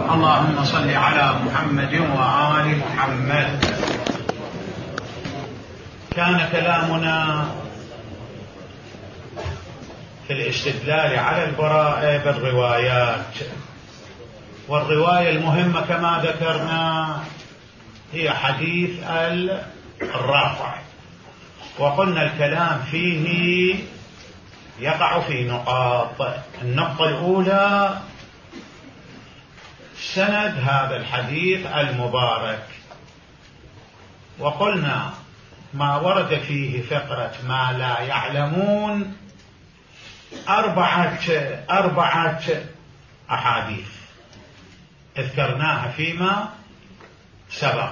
اللهم صل على محمد وآل محمد. كان كلامنا في الاستدلال على البراءة بالروايات، والرواية المهمة كما ذكرنا هي حديث الرافع، وقلنا الكلام فيه يقع في نقاط. النقطة الأولى سند هذا الحديث المبارك، وقلنا ما ورد فيه فقرة ما لا يعلمون أربعة أحاديث ذكرناها فيما سبق،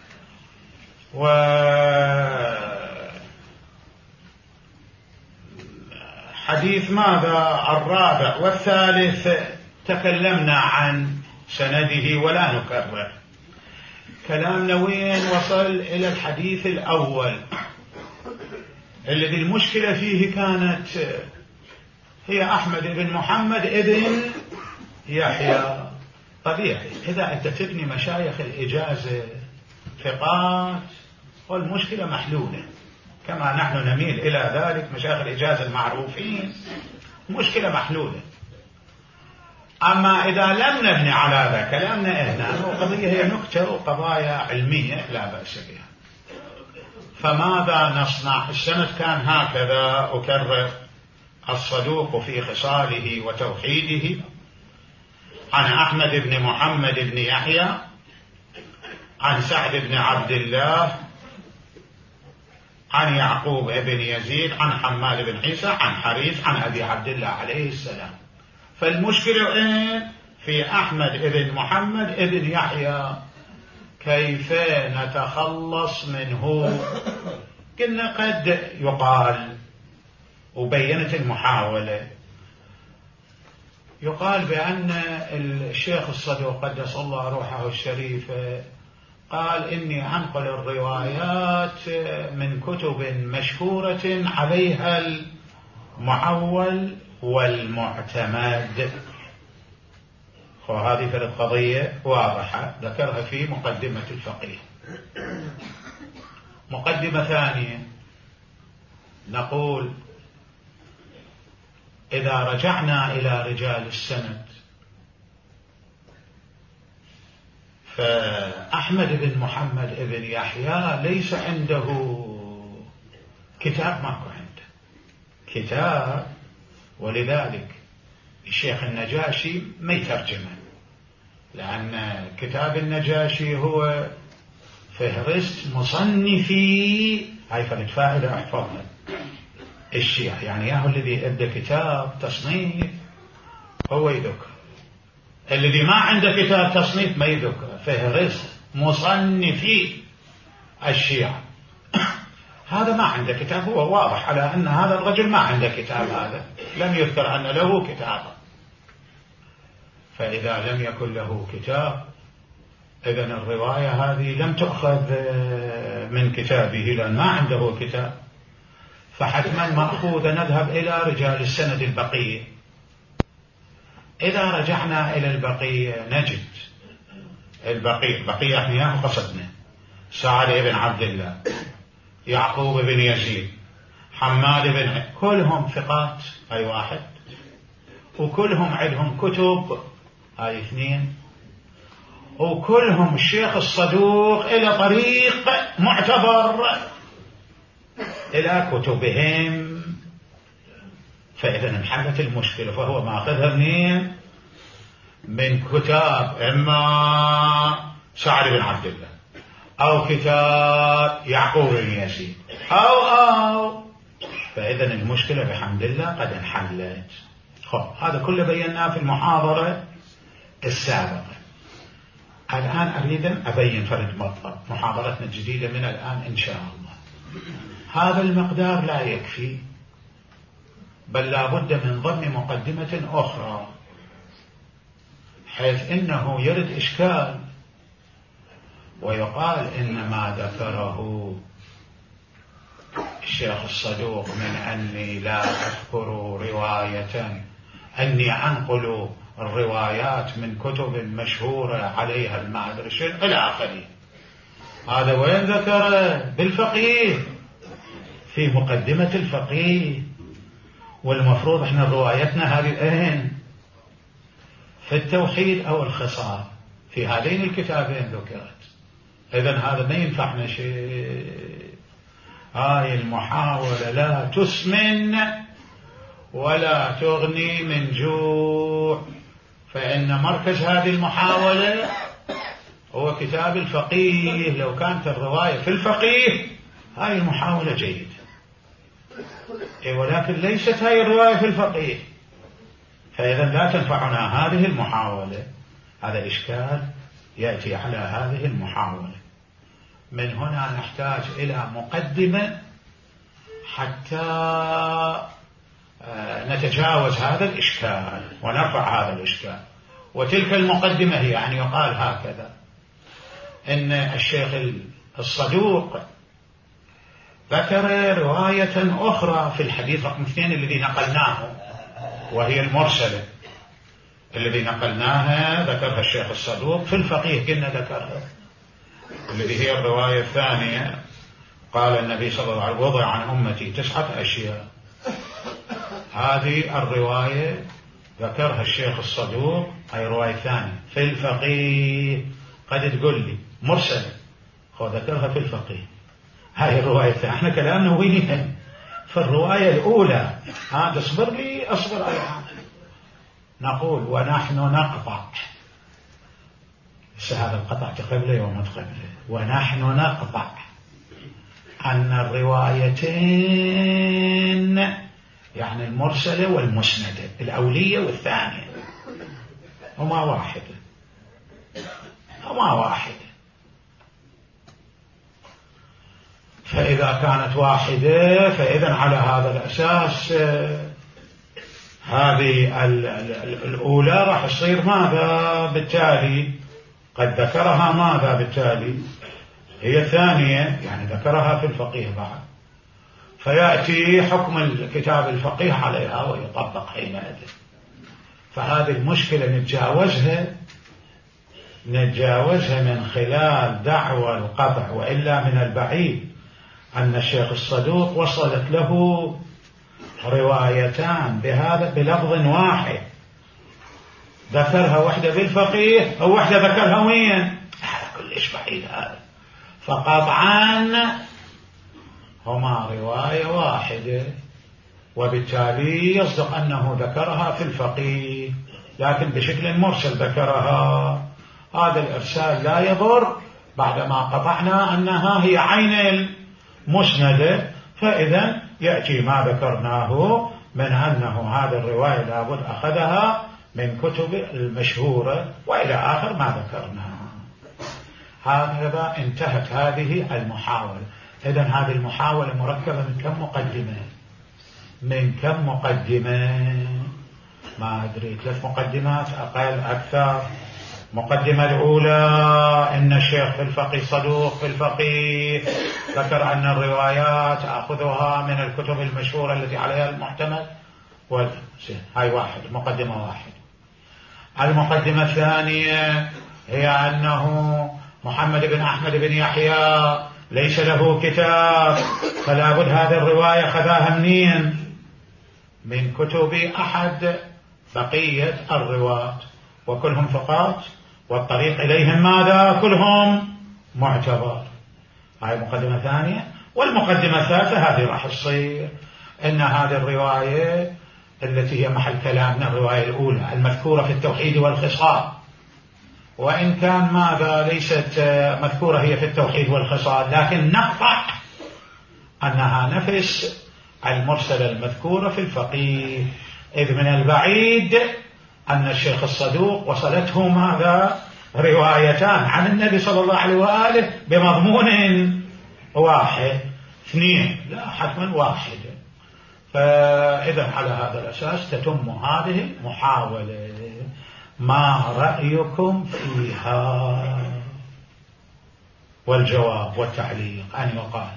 وحديث ماذا الرابع والثالث تكلمنا عن سنده ولا نكرر. كلامنا وين وصل؟ إلى الحديث الأول الذي المشكلة فيه كانت هي أحمد بن محمد ابن يحيى. طبيعي إذا أنت تبني مشايخ الإجازة ثقات والمشكلة محلولة، كما نحن نميل إلى ذلك، مشايخ الإجازة المعروفين مشكلة محلولة. أما إذا لم نبني على هذا كلامنا هنا، القضية هي نكتة وقضايا علمية لا بأس بها. فماذا نصنع؟ السند كان هكذا، أكرر: الصدوق في خصاله وتوحيده، عن أحمد بن محمد بن يحيى، عن سعد بن عبد الله، عن يعقوب بن يزيد، عن حماد بن عيسى، عن حريث، عن أبي عبد الله عليه السلام. فالمشكلة إيه؟ في أحمد بن محمد بن يحيى، كيف نتخلص منه؟ قلنا قد يقال، وبينت المحاولة، يقال بأن الشيخ الصدوق قدس الله روحه الشريفة قال: إني أنقل الروايات من كتب مشهورة عليها المعول والمعتمد. وهذه في القضية واضحة، ذكرها في مقدمة الفقيه. مقدمة ثانية نقول: إذا رجعنا إلى رجال السند، فأحمد بن محمد بن يحيى ليس عنده كتاب، ماكو عنده كتاب، ولذلك الشيخ النجاشي ما يترجمه، لأن كتاب النجاشي هو فهرست مصنفي، هاي فلت فائدة أحفظها، الشيعة يعني ياهو الذي ابدأ كتاب تصنيف هو يذكر، الذي ما عنده كتاب تصنيف ما يذكر، فهرست مصنفي الشيعة. هذا ما عنده كتاب، هو واضح على أن هذا الرجل ما عنده كتاب، هذا لم يذكر أن له كتاب. فإذا لم يكن له كتاب، إذن الرواية هذه لم تؤخذ من كتابه لأن ما عنده كتاب، فحتما مأخوذ نذهب إلى رجال السند البقية. إذا رجعنا إلى البقية نجد البقية احنا قصدنا سعد بن عبد الله، يعقوب بن يزيد، حماد بن كلهم ثقات، أي واحد، وكلهم عندهم كتب، هاي اثنين، وكلهم الشيخ الصدوق إلى طريق معتبر إلى كتبهم. فإذا انحلت المشكلة، فهو ماخذها منين؟ من كتاب إما سعد بن عبد الله، أو كتاب يعقوب بن يزيد، أو فإذا المشكلة بحمد الله قد انحلت. هذا كله بيناه في المحاضرة السابقة. الآن أريد أن أبين فرد مطلب محاضرتنا الجديدة من الآن إن شاء الله. هذا المقدار لا يكفي، بل لا بد من ضمن مقدمة أخرى، حيث إنه يرد إشكال ويقال إن ما ذكره الشيخ الصدوق من أني لا أذكر رواية، أني أنقل الروايات من كتب مشهورة عليها المعذرة إلى آخره. هذا وين ذكره؟ بالفقيه، في مقدمة الفقيه. والمفروض احنا روايتنا هذه الآن في التوحيد أو الخصال، في هذين الكتابين ذكرت. إذن هذا ما ينفعنا شيء. هاي المحاولة لا تسمن ولا تغني من جوع، فإن مركز هذه المحاولة هو كتاب الفقيه. لو كانت الرواية في الفقيه هاي المحاولة جيدة، ولكن ليست هاي الرواية في الفقيه، فإذا لا تنفعنا هذه المحاولة. هذا الإشكال يأتي على هذه المحاولة. من هنا نحتاج إلى مقدمة حتى نتجاوز هذا الإشكال ونرفع هذا الإشكال. وتلك المقدمة هي أن يقال هكذا: إن الشيخ الصدوق ذكر رواية أخرى في الحديث رقم 2 الذي نقلناه، وهي المرسلة الذي نقلناها ذكرها الشيخ الصدوق. في الفقيه قلنا ذكرها، الذي هي الرواية الثانية. قال النبي صلى الله عليه وسلم: وضع عن أمتي 9 أشياء. هذه الرواية ذكرها الشيخ الصدوق، أي رواية ثانية في الفقيه. قد تقول لي مرسلة، هو ذكرها في الفقيه. هاي الرواية الثانية، احنا كلامنا وين في الرواية الأولى. تصبر لي، أصبر عليها. نقول: ونحن نقطع. هذا القطع تقبله وما تقبله. ونحن نقطع أن الروايتين، يعني المرسلة والمسندة، الأولية والثانية، هما واحدة. فإذا كانت واحدة فإذا على هذا الأساس هذه الأولى راح تصير ماذا بالتالي؟ قد ذكرها ماذا بالتالي؟ هي الثانية، يعني ذكرها في الفقيه بعد، فيأتي حكم الكتاب الفقيه عليها ويطبق حينئذ. فهذه المشكلة نتجاوزها من خلال دعوى القطع. وإلا من البعيد أن الشيخ الصدوق وصلت له روايتان بهذا بلفظ واحد، ذكرها واحدة بالفقيه أو واحدة ذكرها وين؟ هذا كلش بعيد هذا. فقطعا هما رواية واحدة، وبالتالي يصدق أنه ذكرها في الفقيه، لكن بشكل مرسل ذكرها. هذا الإرسال لا يضر بعدما قطعنا أنها هي عين المسندة. فإذا يأتي ما ذكرناه من أنه هذا الرواية لابد أخذها من كتب المشهورة وإلى آخر ما ذكرناه. هكذا انتهت هذه المحاولة. إذن هذه المحاولة مركبة من كم مقدمة؟ ما أدري، 3 مقدمات أقل أكثر. مقدمة الأولى: إن الشيخ في الفقيه صدوق في الفقيه ذكر أن الروايات أخذها من الكتب المشهورة التي عليها المحتمل. هاي واحد، مقدمة واحد. المقدمة الثانية هي أنه محمد بن أحمد بن يحيى ليس له كتاب، فلا بد هذه الرواية خذاها منين؟ من كتب أحد بقية الرواة، وكلهم ثقات، والطريق إليهم ماذا؟ كلهم معتبر. هاي مقدمة ثانية. والمقدمة الثالثة هذه راح تصير إن هذه الرواية التي هي محل كلامنا الرواية الأولى المذكورة في التوحيد والخصال، وإن كان ماذا ليست مذكورة هي في التوحيد والخصال، لكن نقطع أنها نفس المرسلة المذكورة في الفقيه، إذ من البعيد أن الشيخ الصدوق وصلته ماذا؟ روايتان عن النبي صلى الله عليه وآله بمضمون واحد. 2 لا، حتما واحد. فإذا على هذا الأساس تتم هذه المحاولة. ما رأيكم فيها؟ والجواب والتعليق أن يقال.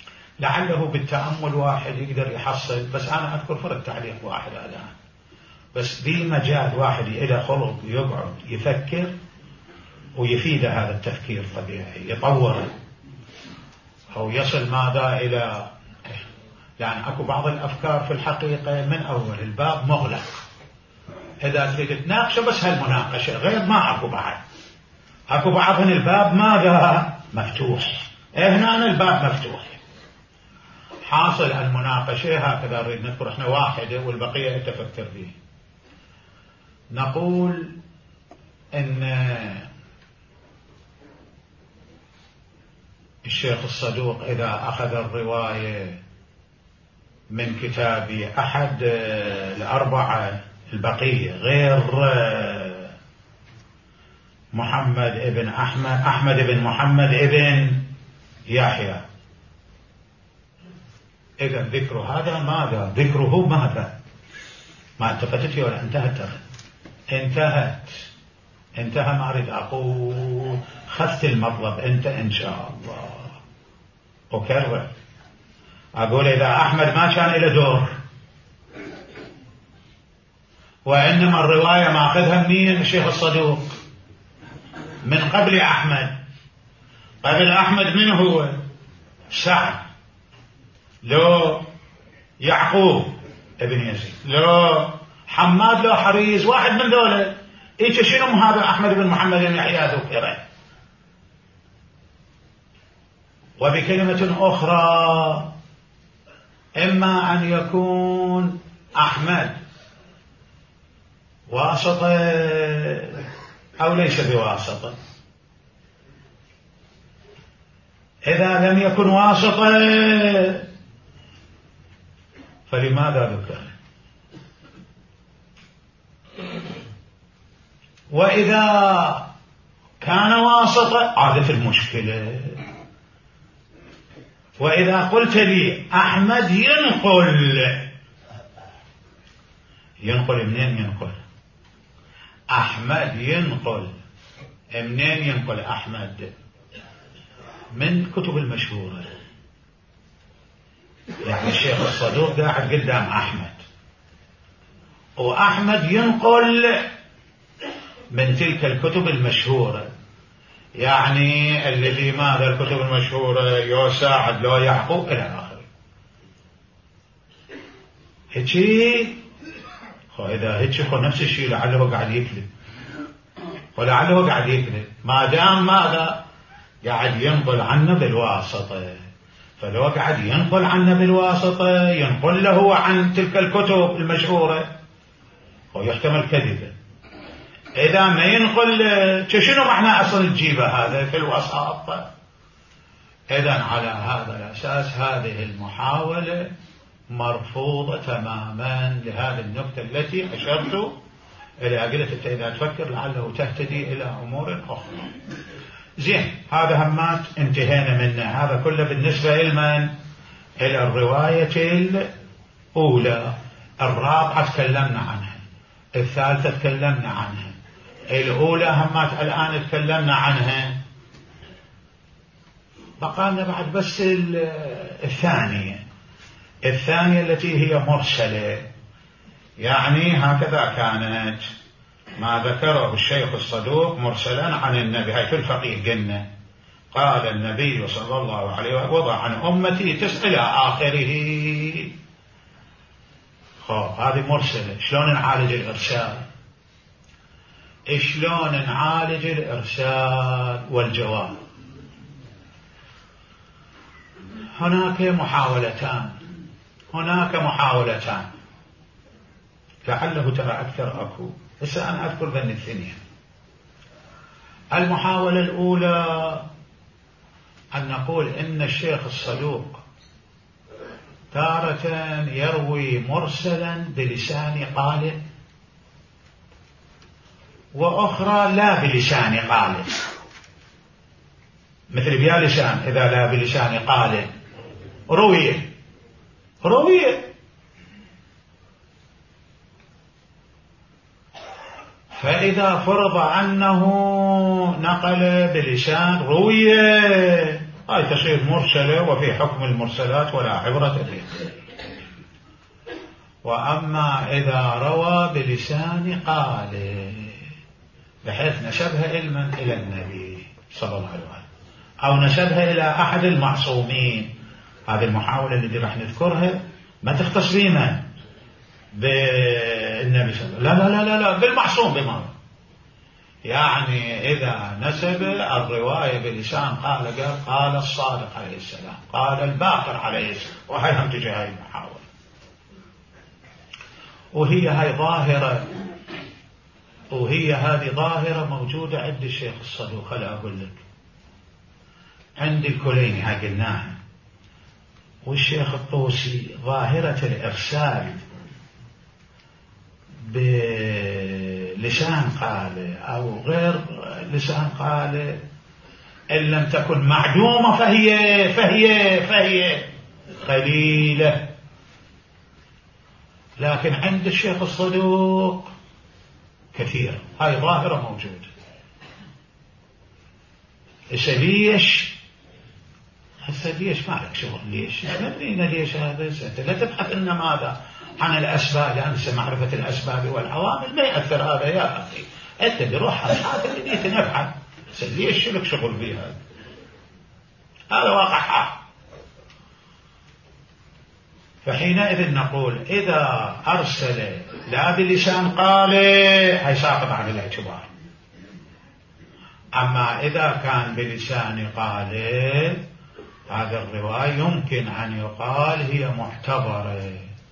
لعله بالتأمل واحد يقدر يحصل، بس أنا أذكر فرق تعليق واحد الآن بس دي مجال واحد إلى خلق يقعد يفكر ويفيد هذا التفكير طبيعي، يطوره أو يصل ماذا إلى، يعني أكو بعض الأفكار في الحقيقة من أول الباب مغلق، إذا تريد تناقشه بس هالمناقشة، غير ما أكو بعد. أكو بعض من الباب ماذا مفتوح، هنا الباب مفتوح. حاصل المناقشة هكذا نريد نذكر احنا واحدة والبقية انت فكر به. نقول ان الشيخ الصدوق إذا أخذ الرواية من كتاب أحد الأربعة البقية غير محمد ابن أحمد بن محمد ابن يحيى، إذا ذكر هذا ماذا؟ ذكره ماذا؟ ما التفتت ولا انتهت؟ انتهى. ما أريد أقول خذت المطلب أنت إن شاء الله. أكرر أقول إذا أحمد ما كان له دور، وإنما الرواية ما أخذها منين؟ الشيخ الصدوق من قبل أحمد. قبل أحمد من هو؟ سعد، لو يعقوب ابن يزيد، لو حماد، لو حريز، واحد من ذولا. إيش شنو هذا أحمد بن محمد بن يحيى ذكره؟ وبكلمة أخرى إما أن يكون أحمد واسطة أو ليس بواسطة. إذا لم يكن واسطة فلماذا ذكر؟ وإذا كان واسطة عادت المشكلة. وإذا قلت لي أحمد ينقل منين ينقل؟ أحمد ينقل منين ينقل؟ أحمد من كتب المشهورة، يعني الشيخ الصدوق قاعد قدام أحمد، وأحمد ينقل من تلك الكتب المشهورة، يعني اللي ماذا الكتب المشهورة يوسعد لو يعقوب إلى آخره. هيك إذا هيك نفس الشيء لعله قاعد يكذب، ولعله قاعد يكذب ما دام ماذا قاعد ينقل عنه بالواسطة. فلو قاعد ينقل عنه بالواسطة ينقل له عن تلك الكتب المشهورة ويحتمل كذبه. إذا ما ينقل شنو معنى أصل تجيبه هذا في الوساطة؟ إذن على هذا الأساس هذه المحاولة مرفوضة تماما لهذه النقطة التي أشرت إلى. قلت إذا تفكر لعله تهتدي إلى أمور أخرى. زين، هذا همات انتهينا منه. هذا كله بالنسبة لمن؟ إلى الرواية الأولى. الرابعة تكلمنا عنها، الثالثة تكلمنا عنها، الأولى همات الآن تكلمنا عنها. بقالنا بعد بس الثانية التي هي مرسلة، يعني هكذا كانت ما ذكره الشيخ الصدوق مرسلا عن النبي. هاي في الفقيه قلنا قال النبي صلى الله عليه وسلم وضع عن أمتي 9 إلى آخره. هذه مرسلة. شلون نعالج الإرسال؟ شلون نعالج الإرسال والجواب؟ هناك محاولتان لعله ترى أكثر أكو. هسه أنا أذكر ذن الثنين. المحاولة الأولى أن نقول إن الشيخ الصدوق تارة يروي مرسلا بلسان قال، وأخرى لا بلسان قال، مثل بيا لسان إذا لا بلسان قال روية. فإذا فرض أنه نقل بلسان روية هاي تصير مرسلة وفي حكم المرسلات ولا عبرة بها. وأما إذا روى بلسان قاله بحيث نسبها علما إلى النبي صلى الله عليه وسلم أو نسبها إلى أحد المعصومين، هذه المحاولة التي راح نذكرها ما تختص بما بالنبي صلى الله عليه وسلم، لا لا لا لا بالمعصوم بما، يعني إذا نسب الرواية بلسان قال الصادق عليه السلام، قال الباقر عليه السلام، وهي هم تجي هاي المحاولة، وهي هذه ظاهرة موجودة عند الشيخ الصدوق. خلي أقول لك عند الكليني هاي قلناها، والشيخ الطوسي ظاهرة الإرسال بلسان قاله أو غير لسان قاله إن لم تكن معدومة فهي قليلة، لكن عند الشيخ الصدوق كثيرة، هاي ظاهرة موجودة. ليش ما لك شغل؟ ليش؟ مدرينا ليش هذا؟ لا تبحث إن ماذا عن الأسباب، لأن معرفة الأسباب والعوامل ما يأثر هذا يا أخي، أنت بروح الحاجة اللي تنفعل، ليش لك شغل بها؟ هذا واقع حق. فحينئذ نقول إذا أرسل لا بلسان قاله هيساقط عن الاعتبار، أما إذا كان بلسان قاله هذه الرواية يمكن أن يقال هي معتبرة،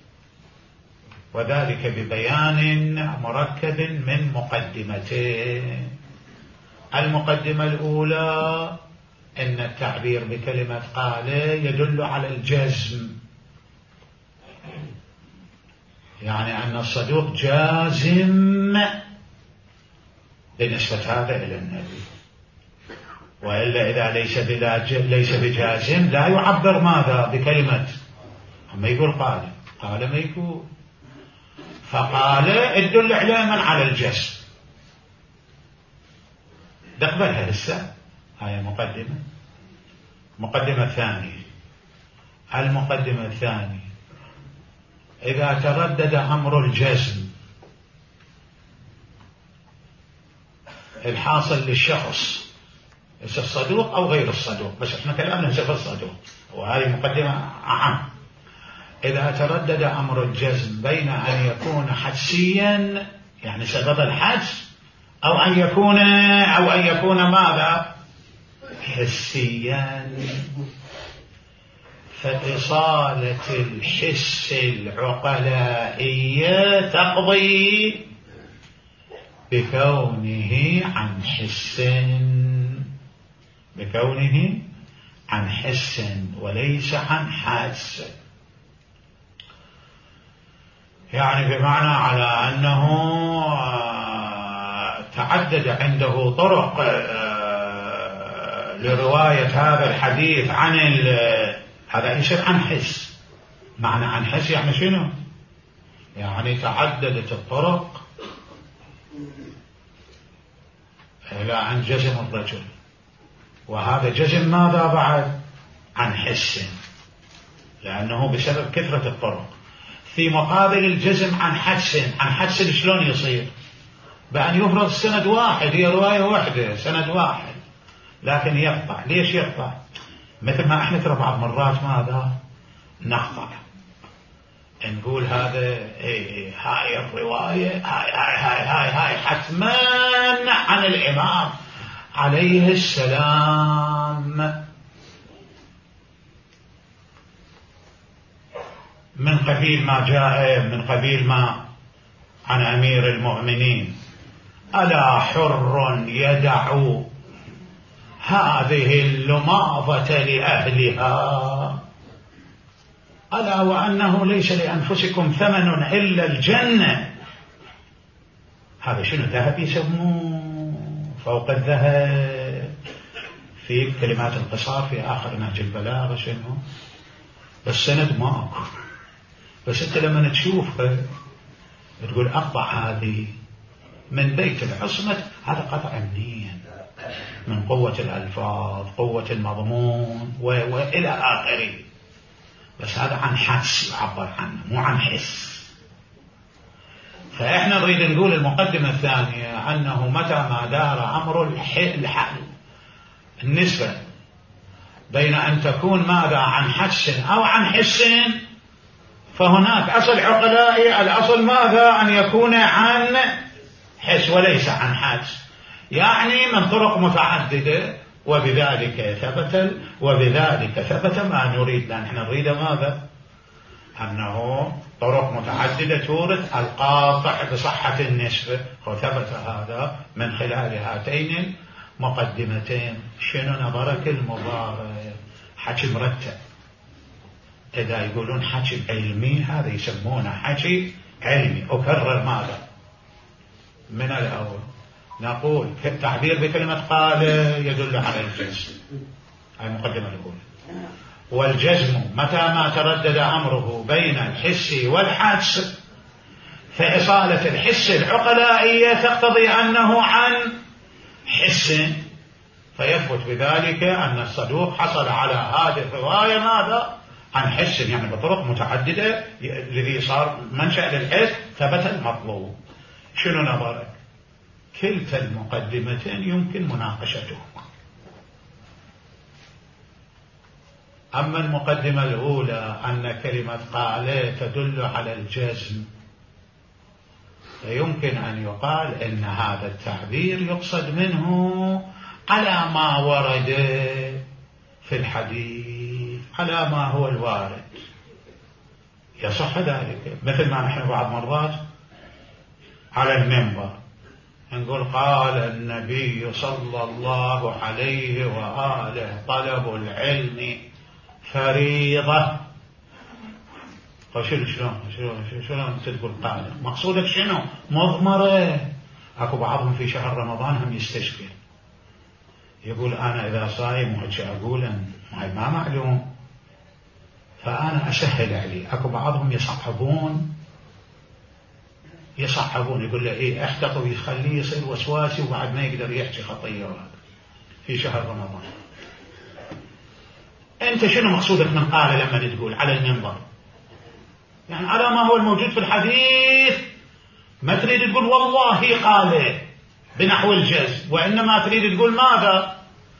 وذلك ببيان مركب من مقدمتين. المقدمة الأولى أن التعبير بكلمة قاله يدل على الجزم، يعني أن الصدوق جازم بنسبة هذا إلى النبي، وإلا إذا ليس بجازم لا يعبر ماذا بكلمة، أما يقول قال ما يقول، فقال يدل علما على الجزم. نقبلها لسه، هاي مقدمة. مقدمة ثانية، المقدمة الثانية إذا تردد أمر الجزم الحاصل للشخص الصدوق أو غير الصدوق، بس احنا كلامنا في الصدوق وهذه مقدمة أعم. إذا تردد أمر الجزم بين أن يكون حدسيا يعني سبب الحدس أو أن يكون ماذا حسيا، فإصالة الحس العقلائية تقضي بكونه عن حس وليس عن حادث، يعني بمعنى على أنه تعدد عنده طرق لرواية هذا الحديث عن هذا يصير عن حس. معنى عن حس يعني شنو؟ يعني تعددت الطرق إلى عن جزم الرجل، وهذا جزم ماذا بعد؟ عن حس، لأنه بسبب كثرة الطرق. في مقابل الجزم عن حدس شلون يصير؟ بأن يفرض سند واحد، هي رواية واحدة سند واحد، لكن يقطع. ليش يقطع؟ مثل ما احنا ترى بعض مرات ماذا نقطع، نقول هذا هاي الرواية هاي حتما عن الإمام عليه السلام، من قبيل ما عن أمير المؤمنين ألا حر يدعو هذه اللماضة لأهلها، ألا وأنه ليس لأنفسكم ثمن إلا الجنة. هذا شنو؟ ذهب يسموه فوق الذهب في كلمات القصار في آخر نهج البلاغة. شنو؟ بس سند ماكو، بس أنت لما تشوفها تقول أقطع هذه من بيت العصمة، هذا قطع منين؟ من قوة الألفاظ، قوة المضمون وإلى آخره. بس هذا عن حدس يعبر عنه، مو عن حس. فإحنا نريد نقول المقدمة الثانية أنه متى ما دار أمر النسبة بين أن تكون ماذا عن حدس أو عن حس، فهناك أصل عقلائي، الأصل ماذا أن يكون عن حس وليس عن حدس، يعني من طرق متعددة، وبذلك ثبت ما نريد. لأن احنا نريد ماذا؟ أنه طرق متعددة تورث القاطع بصحة النسبة، وثبت هذا من خلال هاتين المقدمتين. شنو نظرك المبارك؟ حكي مرتب. إذا يقولون حكي علمي هذا يسمونه حكي علمي. أكرر ماذا؟ من الأول نقول التعبير بكلمة قال يدل على الجزم، هذه المقدمة الأولى. والجزم متى ما تردد أمره بين الحس والحدس، فإصالة الحس العقلائية تقتضي أنه عن حس، فيثبت بذلك أن الصدوق حصل على هذه الرواية ماذا؟ عن حس، يعني بطرق متعددة، الذي صار منشأ للحس ثبت المطلوب. شنو نظرك؟ كلتا المقدمتين يمكن مناقشتهما. أما المقدمة الأولى أن كلمة قال تدل على الجزم، فيمكن أن يقال إن هذا التعبير يقصد منه على ما ورد في الحديث، على ما هو الوارد، يصح ذلك. مثل ما نحن بعض مرات على المنبر نقول قال النبي صلى الله عليه وآله طلب العلم فريضة. شلون تقول قال؟ مقصودك شنو؟ مضمرة. اكو بعضهم في شهر رمضان هم يستشكل، يقول انا اذا صايم وهيك اقول ما معلوم، فانا اسهل عليه. اكو بعضهم يصعبون يقول له ايه احتط ويخليه يصير وسواسي وبعد ما يقدر يحكي خطيه في شهر رمضان. انت شنو مقصودك من قال لما تقول على المنبر؟ يعني على ما هو الموجود في الحديث، ما تريد تقول والله قال بنحو الجزم، وإنما تريد تقول ماذا؟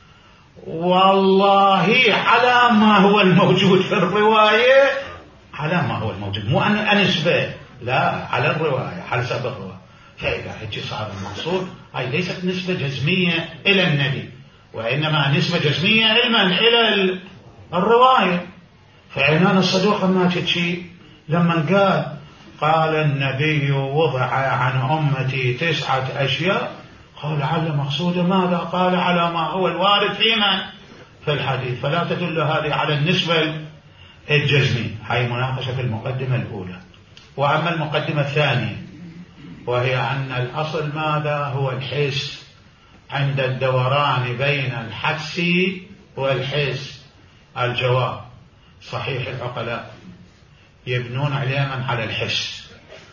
والله على ما هو الموجود في الرواية، على ما هو الموجود، مو أنسبة، لا، على الرواية، على سبب الرواية. فإذا هيك صار المقصود هاي ليست نسبة جزمية إلى النبي، وإنما نسبة جزمية إلى الرواية. فعنان الصدوق ما تشي لما قال النبي وضع عن أمتي 9 أشياء، قال على مقصود ماذا؟ قال على ما هو الوارد فيما في الحديث، فلا تدل هذه على النسبة الجزمية. هاي مناقشة في المقدمة الأولى. وأما المقدمة الثانية وهي أن الأصل ماذا؟ هو الحس عند الدوران بين الحدس والحس. الجواب صحيح العقلاء يبنون عليما على الحس،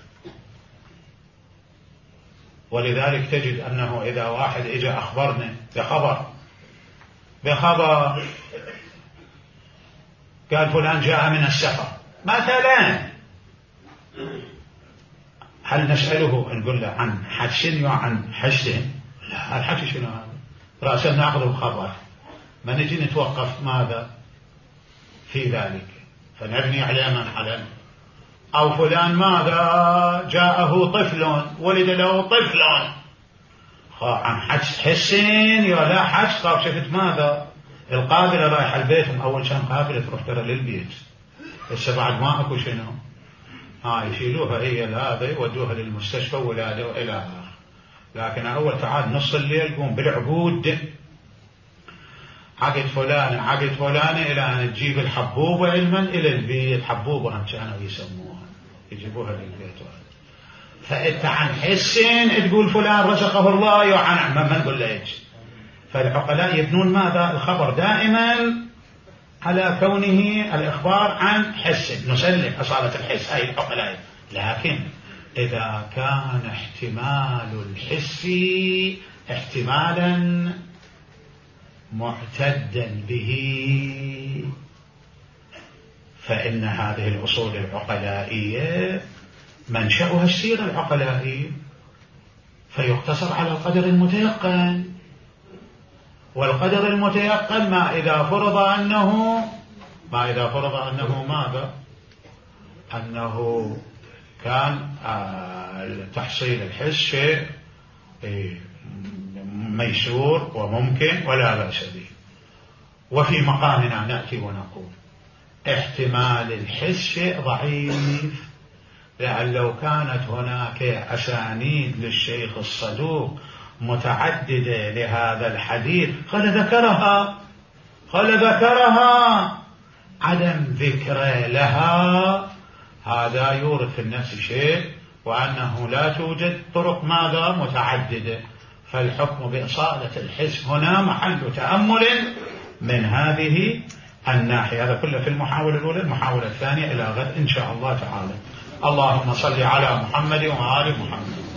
ولذلك تجد أنه إذا واحد إجا أخبرنا بخبر قال فلان جاء من السفر مثلا، هل نسأله نقول له عن حدس وعن حس؟ لا، الحدس شنو هذا؟ رأسا نأخذ الخبر، ما نجي نتوقف ماذا في ذلك، فنبني عليما على أو فلان ماذا جاءه طفل، ولد له طفل، عن حس ولا حدس. طاب شفت ماذا؟ القافلة رايحة البيت، أول كان قافلة تروح ترى للبيت، هسه بعد ما أكو شنو؟ يشيلوها هي هذا يودوها للمستشفى ولادة وإلى آخره. لكن أول تعال نص الليل قوم بالعبود عقد فلانة إلى أن تجيب الحبوبة علما إلى البيت، حبوبة هم كانوا يسموها، يجيبوها للبيت. فأنت عن حسين تقول فلان رزقه الله، وعن ما نقول له إيش. فالعقلاء يبنون ماذا؟ الخبر دائما على كونه الإخبار عن حس، نسلم أصالة الحس، هاي العقلاء. لكن إذا كان احتمال الحس احتمالا معتدا به، فإن هذه الأصول العقلائية منشأها السيرة العقلائية، فيقتصر على القدر المتيقن. والقدر المتيقن ما إذا فرض أنه ماذا؟ أنه كان تحصيل الحس شيء ميسور وممكن ولا بأس به. وفي مقامنا نأتي ونقول احتمال الحس شيء ضعيف، لأن لو كانت هناك أسانيد للشيخ الصدوق متعددة لهذا الحديث قال ذكرها عدم ذكر لها هذا يورث في النفس شيء، وأنه لا توجد طرق ماذا متعددة. فالحكم بإصالة الحس هنا محل تأمل من هذه الناحية. هذا كله في المحاولة الأولى. المحاولة الثانية إلى غد إن شاء الله تعالى. اللهم صل على محمد وآل محمد.